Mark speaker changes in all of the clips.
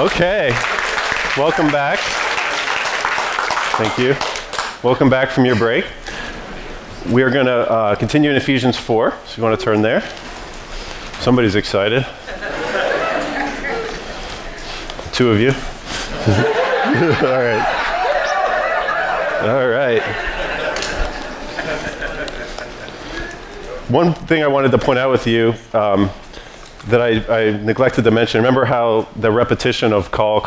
Speaker 1: Okay, welcome back. Thank you. Welcome back from your break. We are going to continue in Ephesians 4, so you want to turn there. Somebody's excited. Two of you. All right. All right. One thing I wanted to point out with you that I neglected to mention, remember how the repetition of call.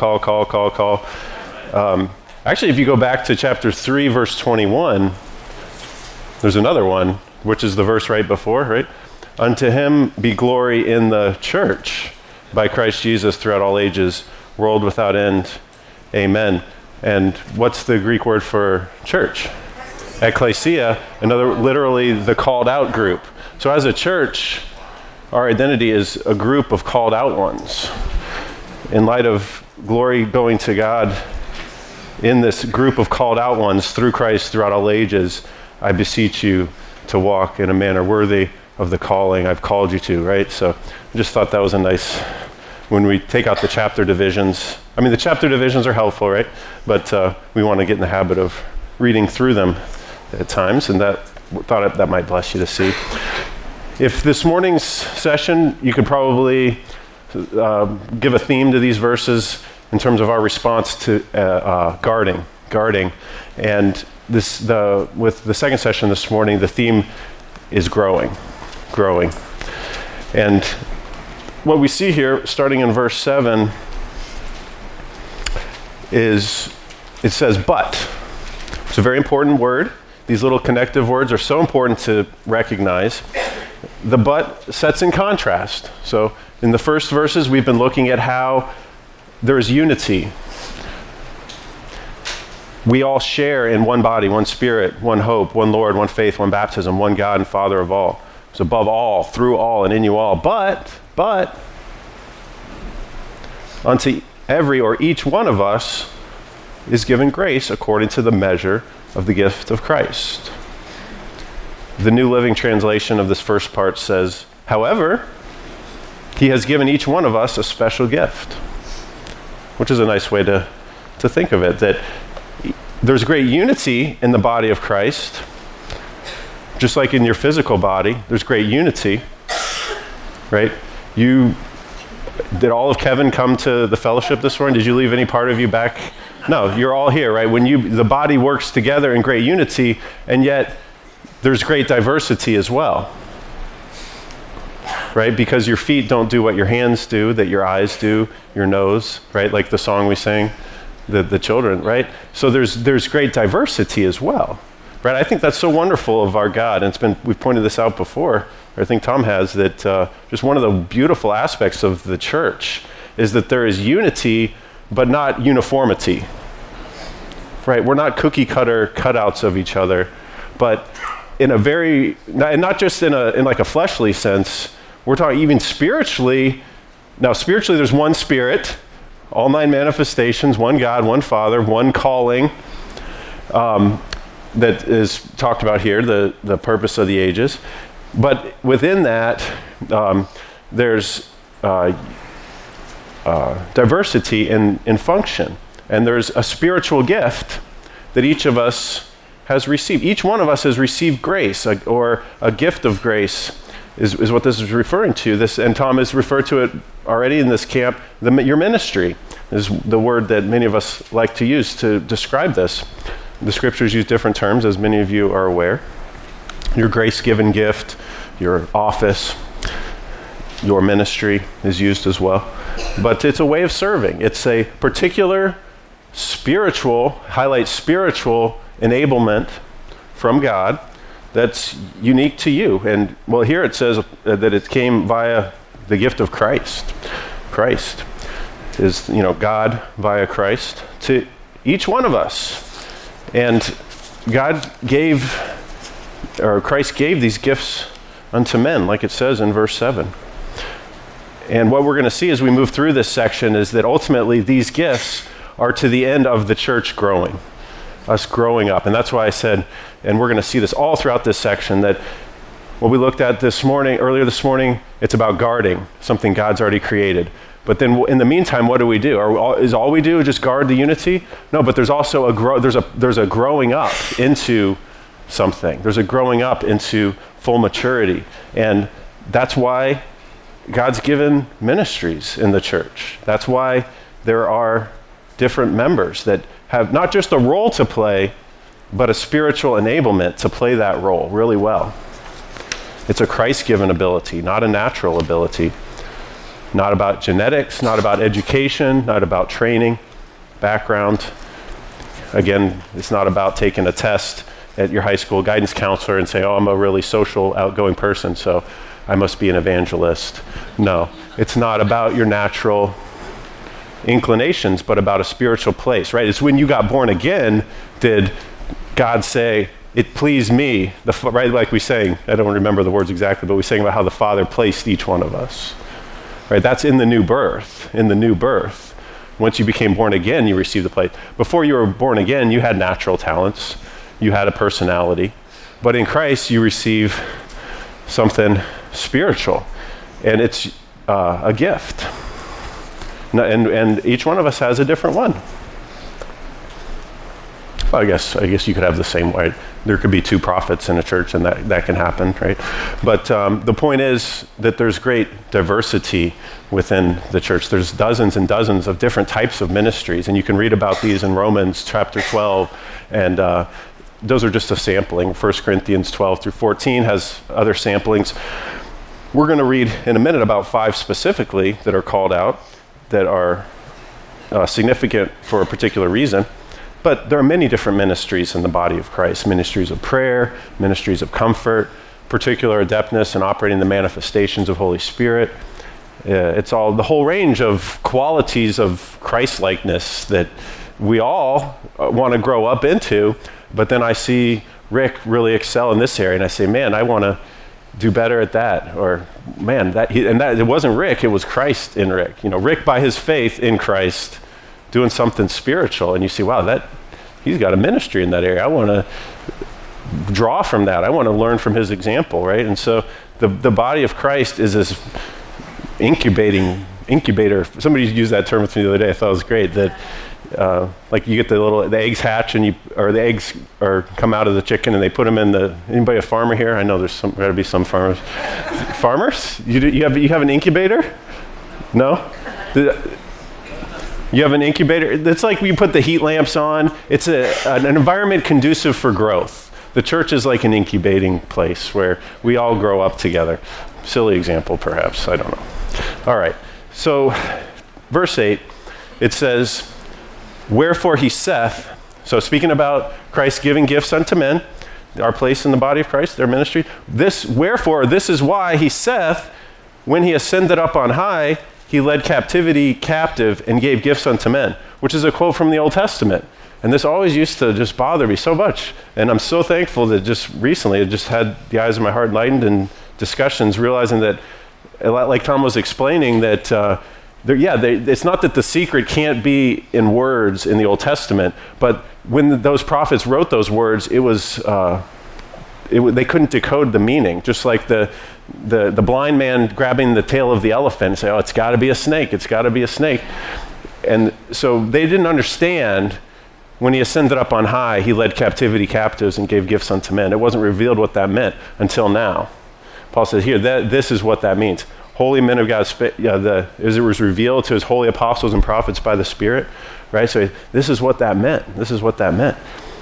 Speaker 1: Actually, if you go back to chapter 3, verse 21, there's another one, which is the verse right before, right? Unto him be glory in the church by Christ Jesus throughout all ages, world without end. Amen. And what's the Greek word for church? Ecclesia, literally the called out group. So as a church, our identity is a group of called out ones. In light of glory going to God in this group of called out ones through Christ throughout all ages, I beseech you to walk in a manner worthy of the calling I've called you to, right? So I just thought that was a nice, when we take out the chapter divisions. I mean, the chapter divisions are helpful, right? But we want to get in the habit of reading through them at times, and thought that might bless you to see. If this morning's session, you could probably give a theme to these verses in terms of our response to guarding. And with the second session this morning, the theme is growing. And what we see here, starting in verse 7, is it says, but. It's a very important word. These little connective words are so important to recognize. The but sets in contrast. So in the first verses, we've been looking at how there is unity. We all share in one body, one spirit, one hope, one Lord, one faith, one baptism, one God and Father of all. It's above all, through all, and in you all. But unto every or each one of us is given grace according to the measure of the gift of Christ. The New Living Translation of this first part says, however, he has given each one of us a special gift, which is a nice way to think of it, that there's great unity in the body of Christ, just like in your physical body, there's great unity, right? Did all of Kevin come to the fellowship this morning? Did you leave any part of you back? No, you're all here, right? When the body works together in great unity, and yet there's great diversity as well, right? Because your feet don't do what your hands do, that your eyes do, your nose, right? Like the song we sang, the children, right? So there's great diversity as well, right? I think that's so wonderful of our God, and we've pointed this out before, or I think Tom has, that just one of the beautiful aspects of the church is that there is unity, but not uniformity, right? We're not cookie cutter cutouts of each other, but in a very, and not just in like a fleshly sense, we're talking even spiritually. Now spiritually there's one spirit, all 9 manifestations, one God, one Father, one calling, that is talked about here, the purpose of the ages. But within that, there's diversity in function. And there's a spiritual gift that each of us has received. Each one of us has received grace, or a gift of grace is what this is referring to. This, and Tom has referred to it already in this camp. Your ministry is the word that many of us like to use to describe this. The scriptures use different terms, as many of you are aware. Your grace-given gift, your office, your ministry is used as well. But it's a way of serving. It's a particular spiritual enablement from God that's unique to you. And well, here it says that it came via the gift of Christ. Christ is, God via Christ to each one of us. And Christ gave these gifts unto men, like it says in verse 7. And what we're going to see as we move through this section is that ultimately these gifts are to the end of the church growing, us growing up. And that's why I said, and we're going to see this all throughout this section, that what we looked at earlier this morning, it's about guarding something God's already created. But then in the meantime, what do we do? Is all we do just guard the unity? No, but there's also there's a growing up into something. There's a growing up into full maturity. And that's why God's given ministries in the church. That's why there are different members that have not just a role to play, but a spiritual enablement to play that role really well. It's a Christ-given ability, not a natural ability. Not about genetics, not about education, not about training, background. Again, it's not about taking a test at your high school guidance counselor and saying, oh, I'm a really social, outgoing person, so I must be an evangelist. No, it's not about your natural inclinations, but about a spiritual place, right? It's when you got born again, did God say, it pleased me, right? Like we sang, I don't remember the words exactly, but we sang about how the Father placed each one of us. Right, that's in the new birth. In the new birth, once you became born again, you received the place. Before you were born again, you had natural talents, you had a personality, but in Christ, you receive something spiritual, and it's a gift. And each one of us has a different one. Well, I guess you could have the same way. There could be two prophets in a church, and that can happen, right? But the point is that there's great diversity within the church. There's dozens and dozens of different types of ministries, and you can read about these in Romans chapter 12, and those are just a sampling. 1 Corinthians 12 through 14 has other samplings. We're going to read in a minute about 5 specifically that are called out, that are significant for a particular reason. But there are many different ministries in the body of Christ. Ministries of prayer, ministries of comfort, particular adeptness in operating the manifestations of Holy Spirit. It's all the whole range of qualities of Christ-likeness that we all want to grow up into. But then I see Rick really excel in this area, and I say, man, I want to do better at that. Or, man, it wasn't Rick, it was Christ in Rick. You know, Rick by his faith in Christ doing something spiritual, and you see, wow, he's got a ministry in that area. I want to draw from that. I want to learn from his example, right? And so the body of Christ is this incubator. Somebody used that term with me the other day. I thought it was great. That like you get the eggs hatch, and the eggs come out of the chicken, and they put them in anybody a farmer here? I know there's got to be some farmers. Farmers? You have an incubator? No? You have an incubator. It's like we put the heat lamps on. It's an environment conducive for growth. The church is like an incubating place where we all grow up together. Silly example, perhaps. I don't know. All right. So, verse 8, it says, wherefore he saith, so speaking about Christ giving gifts unto men, our place in the body of Christ, their ministry, wherefore, this is why he saith, when he ascended up on high, he led captivity captive and gave gifts unto men, which is a quote from the Old Testament. And this always used to just bother me so much. And I'm so thankful that just recently I just had the eyes of my heart enlightened in discussions, realizing that, like Tom was explaining, that it's not that the secret can't be in words in the Old Testament, but when those prophets wrote those words, it was they couldn't decode the meaning. Just like the blind man grabbing the tail of the elephant and say, oh, it's got to be a snake, it's got to be a snake. And so they didn't understand when he ascended up on high, he led captivity captives and gave gifts unto men. It wasn't revealed what that meant until now. Paul says here, this is what that means. Holy men of God, as it was revealed to his holy apostles and prophets by the Spirit, right? So this is what that meant. This is what that meant.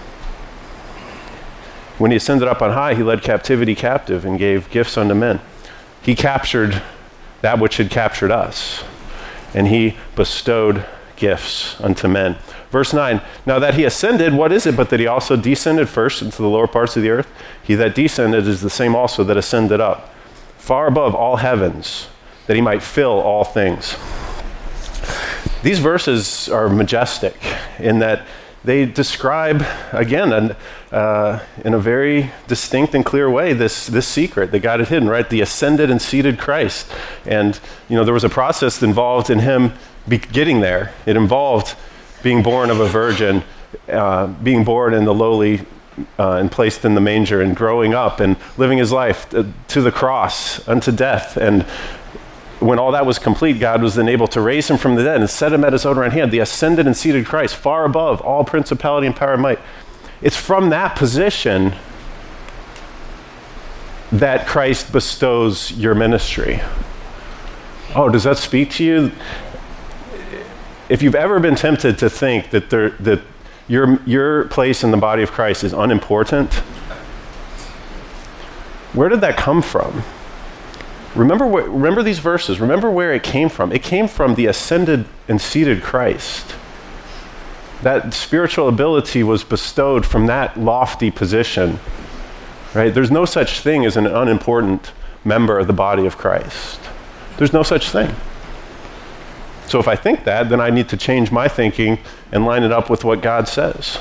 Speaker 1: When he ascended up on high, he led captivity captive and gave gifts unto men. He captured that which had captured us, and he bestowed gifts unto men. Verse 9, now that he ascended, what is it but that he also descended first into the lower parts of the earth? He that descended is the same also that ascended up, far above all heavens, that he might fill all things. These verses are majestic in that they describe, again, in a very distinct and clear way, this secret that God had hidden, right? The ascended and seated Christ. And, there was a process involved in him getting there. It involved being born of a virgin, being born in the lowly and placed in the manger, and growing up and living his life to the cross unto death, and when all that was complete, God was then able to raise him from the dead and set him at his own right hand, the ascended and seated Christ, far above all principality and power and might. It's from that position that Christ bestows your ministry. Oh, does that speak to you? If you've ever been tempted to think that your place in the body of Christ is unimportant, where did that come from? Remember these verses. Remember where it came from. It came from the ascended and seated Christ. That spiritual ability was bestowed from that lofty position, right? There's no such thing as an unimportant member of the body of Christ. There's no such thing. So if I think that, then I need to change my thinking and line it up with what God says.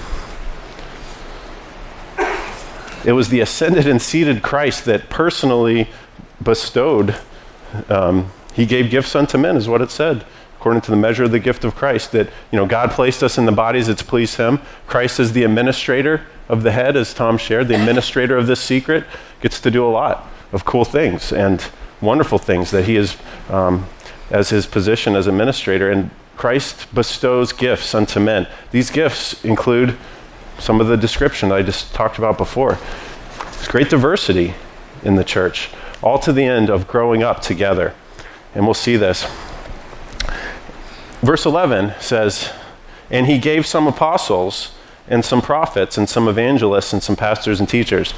Speaker 1: It was the ascended and seated Christ that personally bestowed. He gave gifts unto men, is what it said, according to the measure of the gift of Christ, that God placed us in the bodies that's pleased him. Christ is the administrator of the head, as Tom shared. The administrator of this secret gets to do a lot of cool things and wonderful things that he is as his position as administrator. And Christ bestows gifts unto men. These gifts include some of the description I just talked about before. There's great diversity in the church, all to the end of growing up together. And we'll see this. Verse 11 says, and he gave some apostles and some prophets and some evangelists and some pastors and teachers.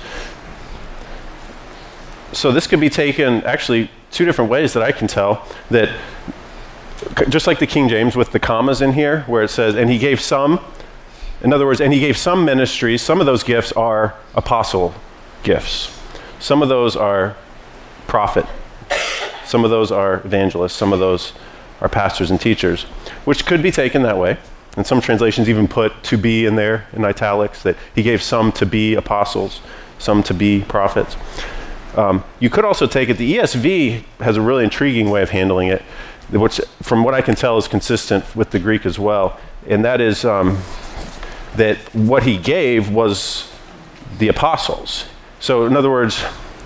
Speaker 1: So this could be taken actually two different ways that I can tell. That just like the King James with the commas in here, where it says, and he gave some, in other words, and he gave some ministries, some of those gifts are apostle gifts. Some of those are prophet. Some of those are evangelists. Some of those are pastors and teachers, which could be taken that way. And some translations even put to be in there in italics, that he gave some to be apostles, some to be prophets. You could also take it, the ESV has a really intriguing way of handling it, which from what I can tell is consistent with the Greek as well. And that is that what he gave was the apostles. So in other words,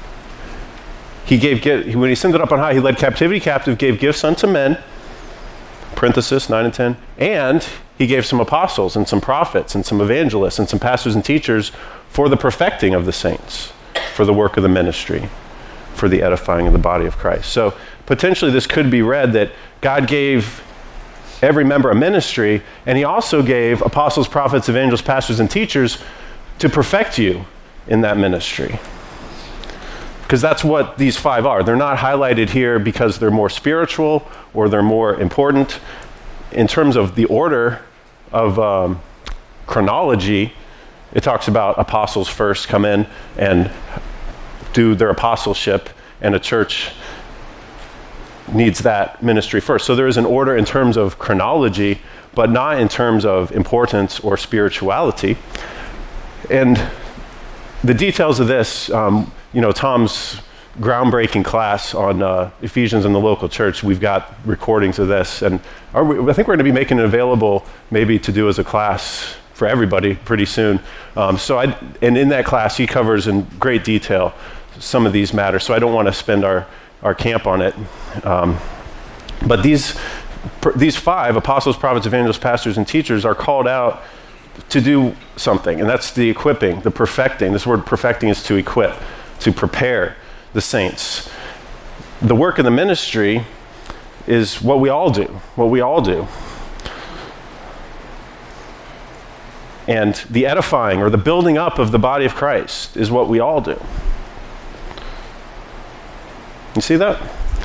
Speaker 1: when he ascended up on high, he led captivity captive, gave gifts unto men, parenthesis 9 and 10, and he gave some apostles and some prophets and some evangelists and some pastors and teachers for the perfecting of the saints, for the work of the ministry, for the edifying of the body of Christ. So potentially this could be read that God gave every member a ministry, and he also gave apostles, prophets, evangelists, pastors, and teachers to perfect you in that ministry. Because that's what these five are. They're not highlighted here because they're more spiritual or they're more important. In terms of the order of chronology, it talks about apostles first come in and do their apostleship, and a church needs that ministry first. So there is an order in terms of chronology, but not in terms of importance or spirituality. And the details of this, Tom's groundbreaking class on Ephesians in the local church, we've got recordings of this, and I think we're going to be making it available maybe to do as a class for everybody pretty soon. And in that class, he covers in great detail some of these matters, so I don't want to spend our camp on it. But these five, apostles, prophets, evangelists, pastors, and teachers, are called out to do something, and that's the equipping, the perfecting. This word perfecting is to equip, to prepare the saints. The work of the ministry is what we all do, And the edifying or the building up of the body of Christ is what we all do. You see that?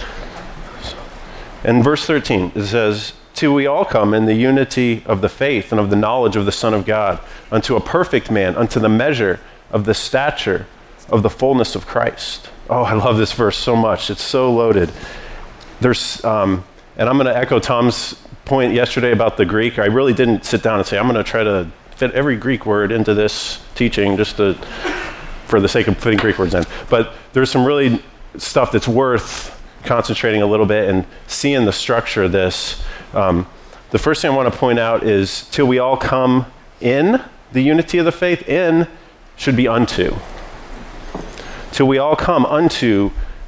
Speaker 1: In verse 13, it says, till we all come in the unity of the faith and of the knowledge of the Son of God, unto a perfect man, unto the measure of the stature of the fullness of Christ. Oh, I love this verse so much. It's so loaded. There's, and I'm going to echo Tom's point yesterday about the Greek. I really didn't sit down and say, I'm going to try to fit every Greek word into this teaching for the sake of fitting Greek words in. But there's some really stuff that's worth concentrating a little bit and seeing the structure of this. The first thing I want to point out is till we all come in the unity of the faith. In should be unto. Till we all come unto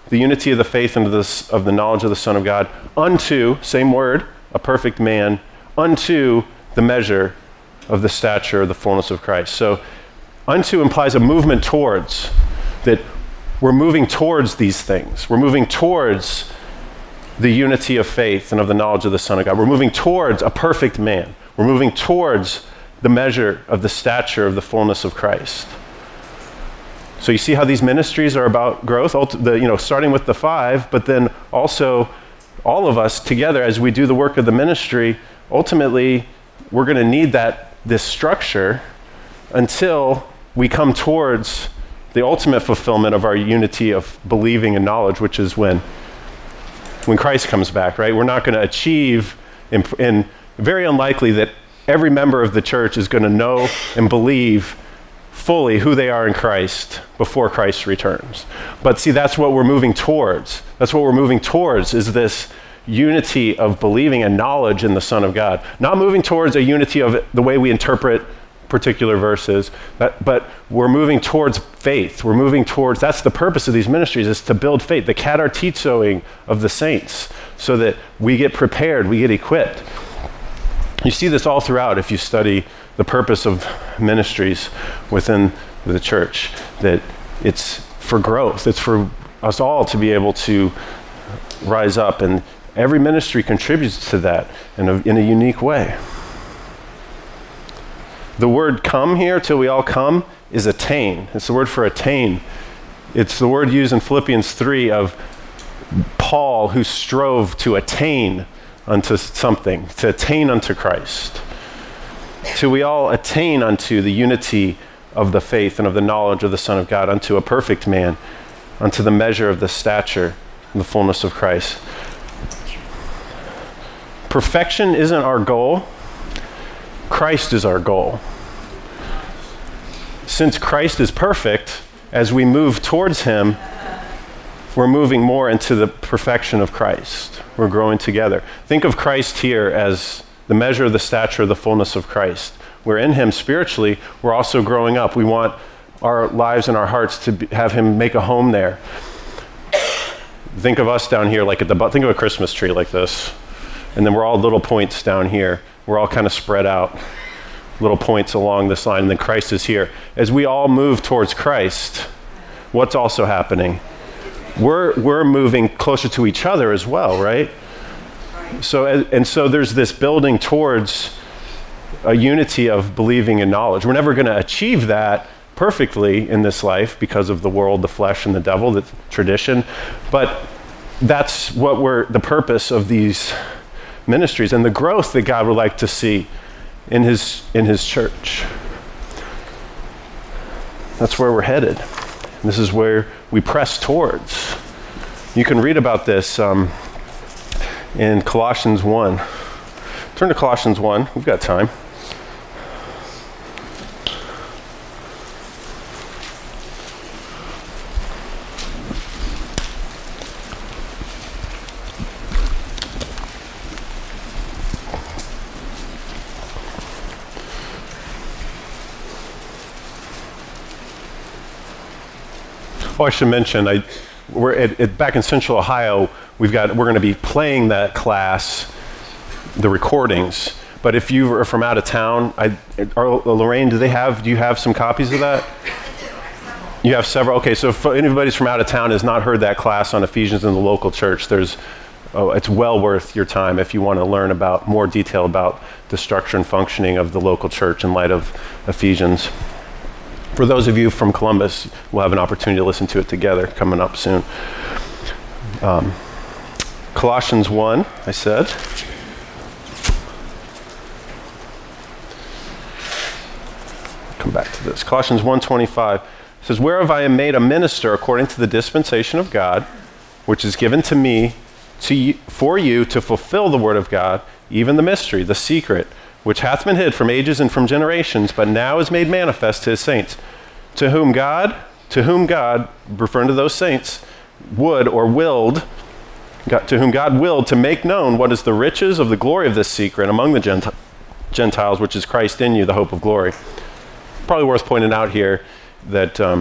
Speaker 1: the unity of the faith and of the knowledge of the Son of God, unto, same word, a perfect man, unto the measure of the stature of the fullness of Christ. So unto implies a movement towards, that we're moving towards these things. We're moving towards the unity of faith and of the knowledge of the Son of God. We're moving towards a perfect man. We're moving towards the measure of the stature of the fullness of Christ. So you see how these ministries are about growth, starting with the 5, but then also all of us together as we do the work of the ministry, ultimately we're going to need this structure until we come towards the ultimate fulfillment of our unity of believing and knowledge, which is when Christ comes back, right? We're not going to achieve, and very unlikely that every member of the church is going to know and believe fully who they are in Christ before Christ returns. But see, that's what we're moving towards. That's what we're moving towards, is this unity of believing and knowledge in the Son of God. Not moving towards a unity of the way we interpret particular verses, but we're moving towards faith. We're moving towards, that's the purpose of these ministries, is to build faith, the katartizoing of the saints, so that we get prepared, we get equipped. You see this all throughout if you study the purpose of ministries within the church, that it's for growth. It's for us all to be able to rise up, and every ministry contributes to that in a unique way. The word come here, till we all come, is attain. It's the word for attain. It's the word used in Philippians 3 of Paul, who strove to attain unto something, to attain unto Christ. Till we all attain unto the unity of the faith and of the knowledge of the Son of God, unto a perfect man, unto the measure of the stature and the fullness of Christ. Perfection isn't our goal. Christ is our goal. Since Christ is perfect, as we move towards him, we're moving more into the perfection of Christ. We're growing together. Think of Christ here as the measure of the stature of the fullness of Christ. We're in him spiritually. We're also growing up. We want our lives and our hearts to have him make a home there. Think of us down here, think of a Christmas tree like this. And then we're all little points down here. We're all kind of spread out, little points along this line, and then Christ is here. As we all move towards Christ, what's also happening? We're moving closer to each other as well, right? So there's this building towards a unity of believing and knowledge. We're never going to achieve that perfectly in this life because of the world, the flesh, and the devil, the tradition. But that's the purpose of these ministries and the growth that God would like to see in his church. That's where we're headed. This is where we press towards. You can read about this in Colossians 1. Turn to Colossians 1. We've got time. Oh, I should mention, we're back in Central Ohio. We're going to be playing that class, the recordings. But if you are from out of town, Lorraine, do you have some copies of that? You have several. Okay, so if anybody's from out of town has not heard that class on Ephesians in the local church, it's well worth your time if you want to learn about more detail about the structure and functioning of the local church in light of Ephesians. For those of you from Columbus, we'll have an opportunity to listen to it together coming up soon. Colossians 1, I said. Come back to this. Colossians 1:25 says, "Whereof I am made a minister according to the dispensation of God, which is given to me for you to fulfill the word of God, even the mystery, the secret, which hath been hid from ages and from generations, but now is made manifest to his saints, to whom God, referring to those saints, to whom God willed to make known what is the riches of the glory of this secret among the Gentiles, which is Christ in you, the hope of glory." Probably worth pointing out here that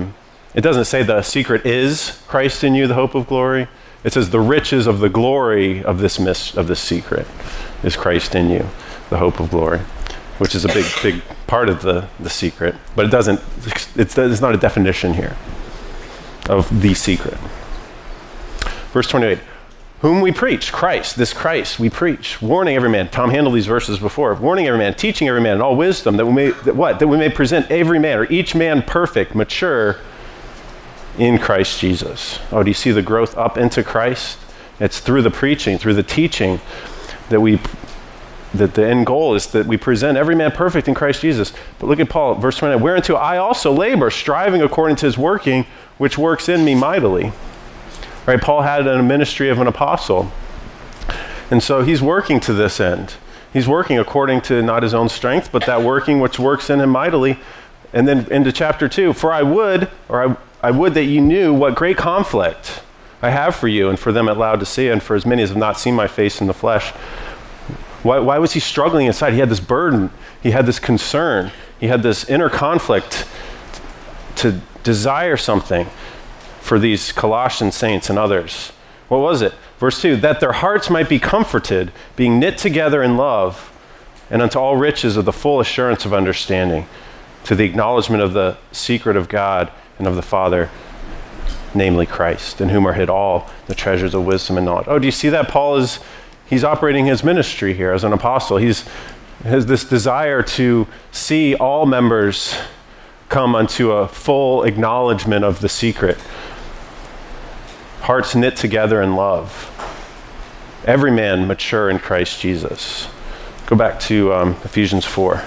Speaker 1: It doesn't say the secret is Christ in you, the hope of glory. It says the riches of the glory of this secret is Christ in you, the hope of glory, which is a big part of the secret. But it's not a definition here of the secret. Verse 28, whom we preach, Christ, this Christ we preach, warning every man. Tom handled these verses before. Warning every man, teaching every man in all wisdom, that we may present every man, or each man perfect, mature in Christ Jesus. Oh, do you see the growth up into Christ? It's through the preaching, through the teaching, that the end goal is that we present every man perfect in Christ Jesus. But look at Paul, verse 29, whereunto I also labor, striving according to his working, which works in me mightily. Right, Paul had a ministry of an apostle. And so he's working to this end. He's working according to not his own strength, but that working which works in him mightily. And then into chapter 2, for I would that you knew what great conflict I have for you and for them at Laodicea, and for as many as have not seen my face in the flesh. Why was he struggling inside? He had this burden. He had this concern. He had this inner conflict to desire something for these Colossian saints and others. What was it? Verse 2, that their hearts might be comforted, being knit together in love, and unto all riches of the full assurance of understanding, to the acknowledgement of the secret of God and of the Father, namely Christ, in whom are hid all the treasures of wisdom and knowledge. Oh, do you see that? Paul he's operating his ministry here as an apostle. He has this desire to see all members come unto a full acknowledgement of the secret. Hearts knit together in love. Every man mature in Christ Jesus. Go back to Ephesians 4.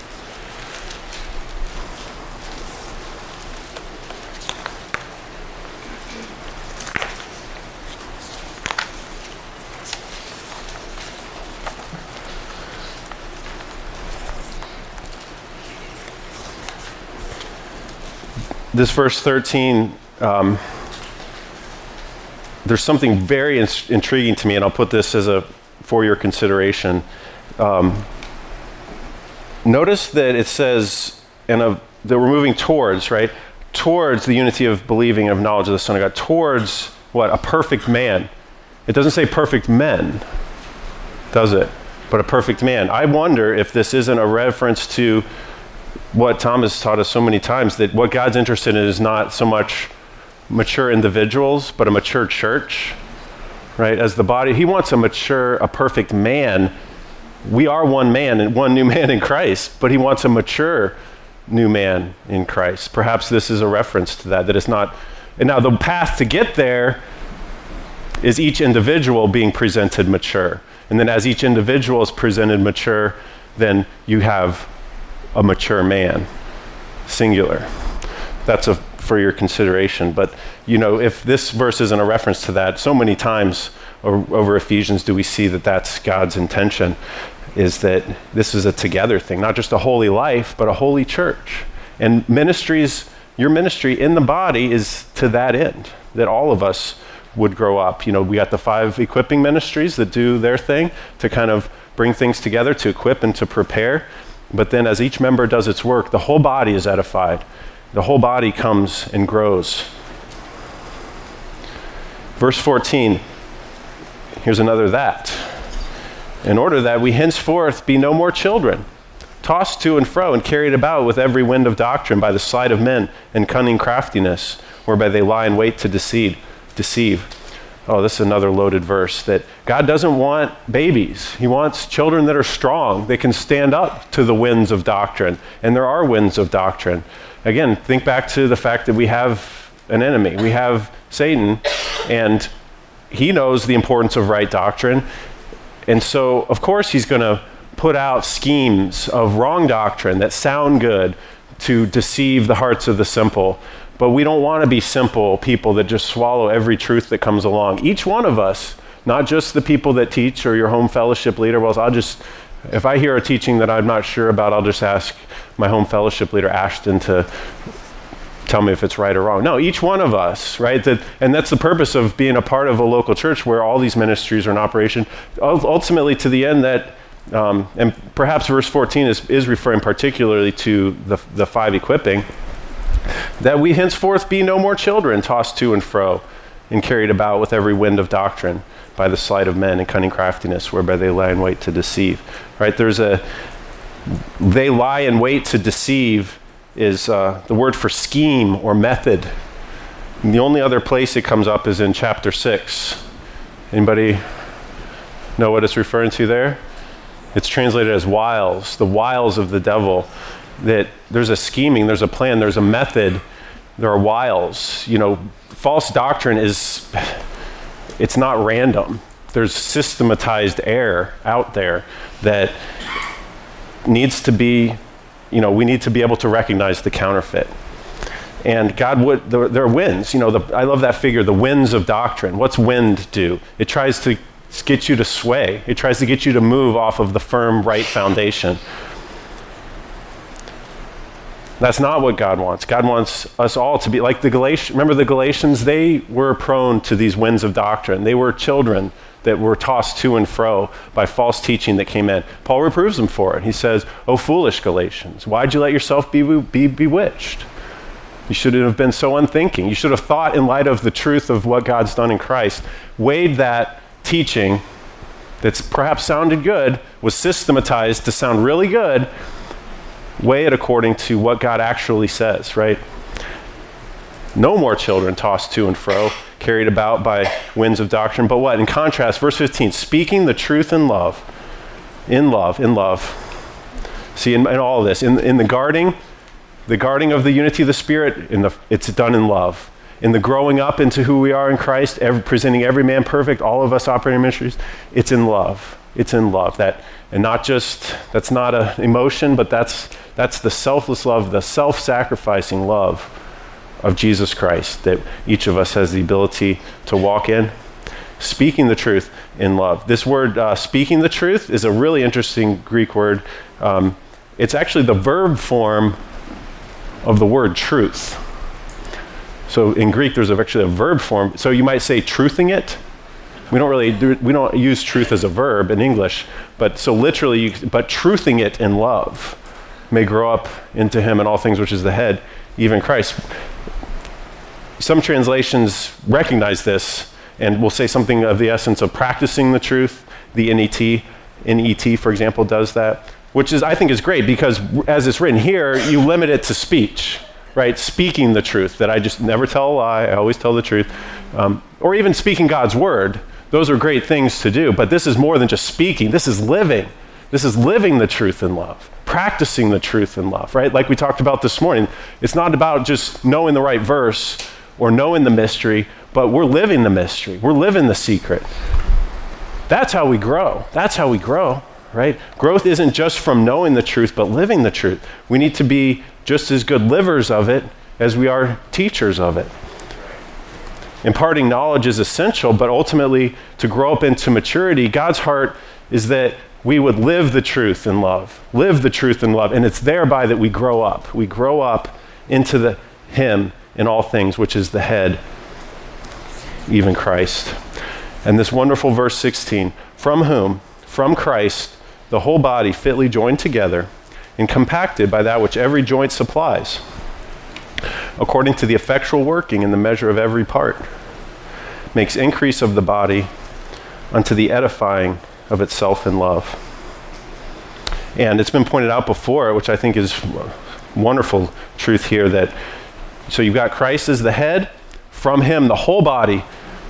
Speaker 1: This verse 13, there's something very intriguing to me, and I'll put this for your consideration. Notice that it says, that we're moving towards, right? Towards the unity of believing and of knowledge of the Son of God. Towards what? A perfect man. It doesn't say perfect men, does it? But a perfect man. I wonder if this isn't a reference to what Thomas taught us so many times, that what God's interested in is not so much mature individuals, but a mature church, right? As the body, he wants a perfect man. We are one man and one new man in Christ, but he wants a mature new man in Christ. Perhaps this is a reference to that it's not. And now the path to get there is each individual being presented mature. And then as each individual is presented mature, then you have a mature man, singular. That's for your consideration. But, if this verse isn't a reference to that, so many times over Ephesians do we see that that's God's intention, is that this is a together thing, not just a holy life, but a holy church. And your ministry in the body is to that end, that all of us would grow up. We got the 5 equipping ministries that do their thing to kind of bring things together, to equip and to prepare. But then as each member does its work, the whole body is edified. The whole body comes and grows. Verse 14, here's another that. In order that we henceforth be no more children, tossed to and fro and carried about with every wind of doctrine by the sleight of men and cunning craftiness, whereby they lie in wait to deceive. Oh, this is another loaded verse, that God doesn't want babies. He wants children that are strong. They can stand up to the winds of doctrine. And there are winds of doctrine. Again, think back to the fact that we have an enemy. We have Satan, and he knows the importance of right doctrine. And so, of course, he's going to put out schemes of wrong doctrine that sound good to deceive the hearts of the simple. But we don't want to be simple people that just swallow every truth that comes along. Each one of us, not just the people that teach or your home fellowship leader. Well, if I hear a teaching that I'm not sure about, I'll just ask my home fellowship leader, Ashton, to tell me if it's right or wrong. No, each one of us, right? And that's the purpose of being a part of a local church where all these ministries are in operation, ultimately to the end that, and perhaps verse 14 is referring particularly to the 5 equipping, That we henceforth be no more children, tossed to and fro, and carried about with every wind of doctrine, by the sleight of men and cunning craftiness, whereby they lie in wait to deceive. Right? They lie in wait to deceive is the word for scheme or method. And the only other place it comes up is in chapter 6. Anybody know what it's referring to there? It's translated as wiles, the wiles of the devil. That there's a scheming, there's a plan, there's a method, there are wiles. False doctrine it's not random. There's systematized error out there that needs to be, we need to be able to recognize the counterfeit. And God there are winds. I love that figure, the winds of doctrine. What's wind do? It tries to get you to sway. It tries to get you to move off of the firm, right foundation. That's not what God wants. God wants us all to be like the Galatians. Remember the Galatians? They were prone to these winds of doctrine. They were children that were tossed to and fro by false teaching that came in. Paul reproves them for it. He says, "O foolish Galatians, why'd you let yourself be bewitched? You shouldn't have been so unthinking. You should have thought in light of the truth of what God's done in Christ. Weighed that teaching that's perhaps sounded good, was systematized to sound really good, weigh it according to what God actually says," right? No more children tossed to and fro, carried about by winds of doctrine, but what? In contrast, verse 15, speaking the truth in love. In love. See, in all of this, in the guarding of the unity of the Spirit, it's done in love. In the growing up into who we are in Christ, presenting every man perfect, all of us operating ministries, it's in love. It's in love. That's not an emotion, but that's the selfless love, the self-sacrificing love of Jesus Christ that each of us has the ability to walk in. Speaking the truth in love. This word, speaking the truth, is a really interesting Greek word. It's actually the verb form of the word truth. So in Greek, there's actually a verb form. So you might say truthing it. We don't use truth as a verb in English, but so literally, but truthing it in love may grow up into him in all things, which is the head, even Christ. Some translations recognize this and will say something of the essence of practicing the truth. The NET, for example, does that, which I think is great because as it's written here, you limit it to speech, right? Speaking the truth, that I just never tell a lie, I always tell the truth. Or even speaking God's word. Those are great things to do, but this is more than just speaking. This is living. This is living the truth in love, practicing the truth in love, right? Like we talked about this morning, it's not about just knowing the right verse or knowing the mystery, but we're living the mystery. We're living the secret. That's how we grow. That's how we grow, right? Growth isn't just from knowing the truth, but living the truth. We need to be just as good livers of it as we are teachers of it. Imparting knowledge is essential, but ultimately to grow up into maturity, God's heart is that we would live the truth in love. Live the truth in love. And it's thereby that we grow up. We grow up into Him in all things, which is the head, even Christ. And this wonderful verse 16, from whom, from Christ, the whole body fitly joined together and compacted by that which every joint supplies, according to the effectual working in the measure of every part, makes increase of the body unto the edifying of itself in love. And it's been pointed out before, which I think is wonderful truth here, that so you've got Christ as the head, from him the whole body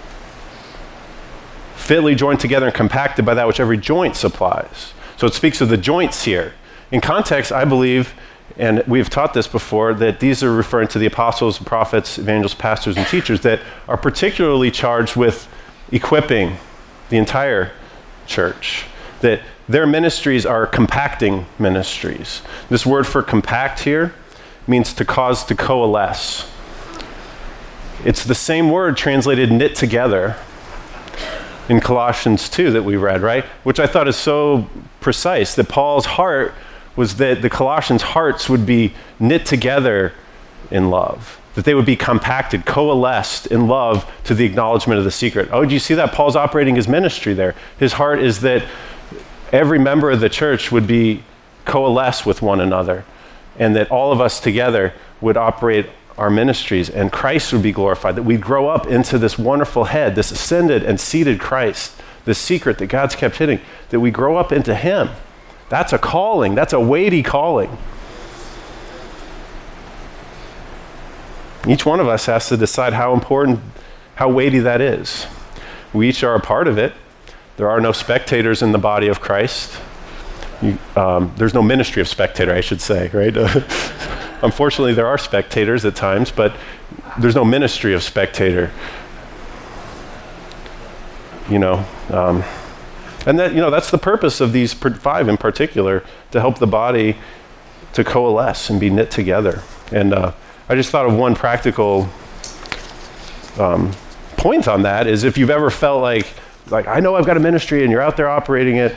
Speaker 1: fitly joined together and compacted by that which every joint supplies. So it speaks of the joints here. In context, I believe, and we've taught this before, that these are referring to the apostles, prophets, evangelists, pastors, and teachers that are particularly charged with equipping the entire church, that their ministries are compacting ministries. This word for compact here means to cause to coalesce. It's the same word translated knit together in Colossians 2 that we read, right? Which I thought is so precise, that Paul's heart was that the Colossians' hearts would be knit together in love, that they would be compacted, coalesced in love to the acknowledgement of the secret. Oh, do you see that? Paul's operating his ministry there. His heart is that every member of the church would be coalesced with one another, and that all of us together would operate our ministries, and Christ would be glorified, that we'd grow up into this wonderful head, this ascended and seated Christ, this secret that God's kept hidden, that we grow up into him. That's a calling. That's a weighty calling. Each one of us has to decide how important, how weighty that is. We each are a part of it. There are no spectators in the body of Christ. There's no ministry of spectator, I should say, right? Unfortunately, there are spectators at times, but there's no ministry of spectator. And that, that's the purpose of these 5 in particular, to help the body to coalesce and be knit together. And I just thought of one practical point on that is, if you've ever felt like I know I've got a ministry and you're out there operating it,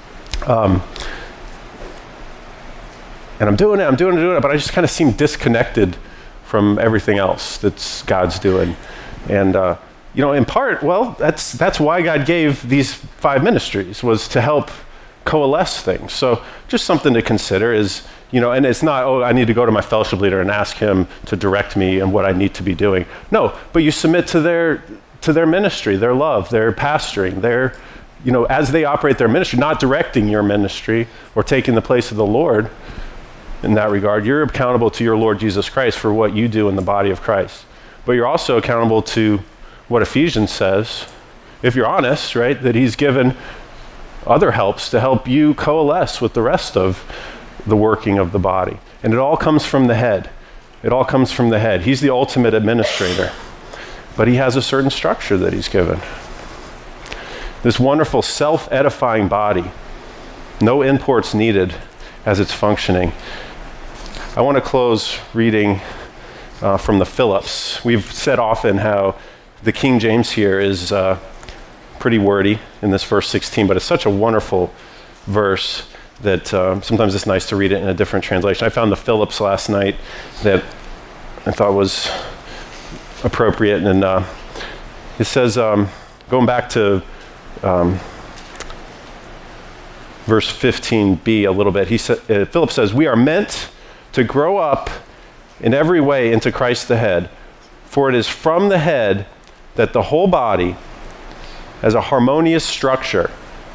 Speaker 1: and I'm doing it, but I just kind of seem disconnected from everything else that's God's doing. And, in part, well, that's why God gave these 5 ministries, was to help coalesce things. So just something to consider is, and it's not, I need to go to my fellowship leader and ask him to direct me and what I need to be doing. No, but you submit to their ministry, their love, their pastoring, their, as they operate their ministry, not directing your ministry or taking the place of the Lord. In that regard, you're accountable to your Lord Jesus Christ for what you do in the body of Christ. But you're also accountable to what Ephesians says, if you're honest, right, that he's given other helps to help you coalesce with the rest of the working of the body. And it all comes from the head. It all comes from the head. He's the ultimate administrator. But he has a certain structure that he's given. This wonderful self-edifying body, no imports needed as it's functioning. I want to close reading from the Phillips. We've said often how the King James here is pretty wordy in this verse 16, but it's such a wonderful verse that sometimes it's nice to read it in a different translation. I found the Phillips last night that I thought was appropriate, and it says, going back to verse 15b a little bit, Philip says, "We are meant to grow up in every way into Christ the head, for it is from the head that the whole body, as a harmonious structure,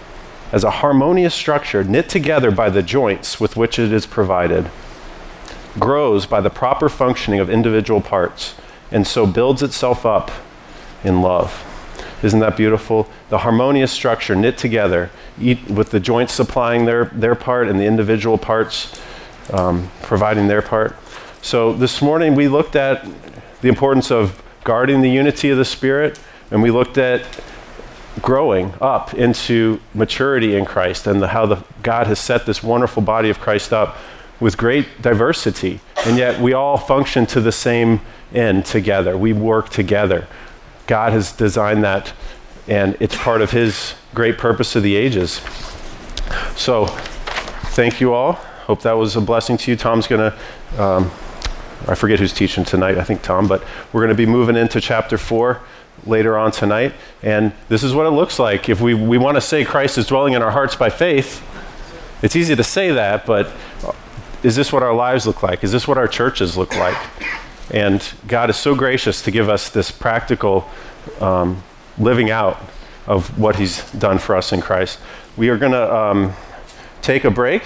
Speaker 1: knit together by the joints with which it is provided, grows by the proper functioning of individual parts, and so builds itself up in love." Isn't that beautiful? The harmonious structure knit together, with the joints supplying their part and the individual parts providing their part. So this morning we looked at the importance of guarding the unity of the Spirit, and we looked at growing up into maturity in Christ, and how God has set this wonderful body of Christ up with great diversity, and yet we all function to the same end together. We work together. God has designed that, and it's part of his great purpose of the ages. So thank you all. Hope that was a blessing to you. Tom's going to, I forget who's teaching tonight, I think Tom, but we're going to be moving into chapter 4 later on tonight. And this is what it looks like. If we want to say Christ is dwelling in our hearts by faith, it's easy to say that, but is this what our lives look like? Is this what our churches look like? And God is so gracious to give us this practical living out of what he's done for us in Christ. We are going to take a break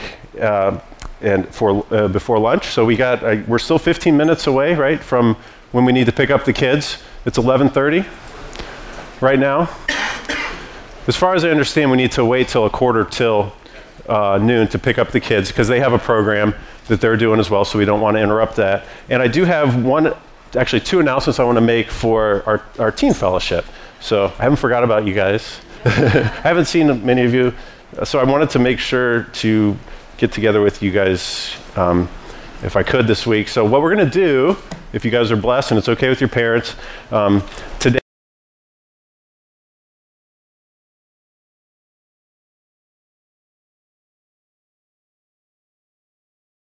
Speaker 1: before lunch. So we're still 15 minutes away, right, from when we need to pick up the kids. It's 11:30 right now. As far as I understand, we need to wait till 1:45 noon to pick up the kids, because they have a program that they're doing as well, so we don't want to interrupt that. And I do have actually two announcements I want to make for our teen fellowship. So I haven't forgot about you guys. I haven't seen many of you, so I wanted to make sure to get together with you guys if I could this week. So what we're going to do, if you guys are blessed and it's okay with your parents, today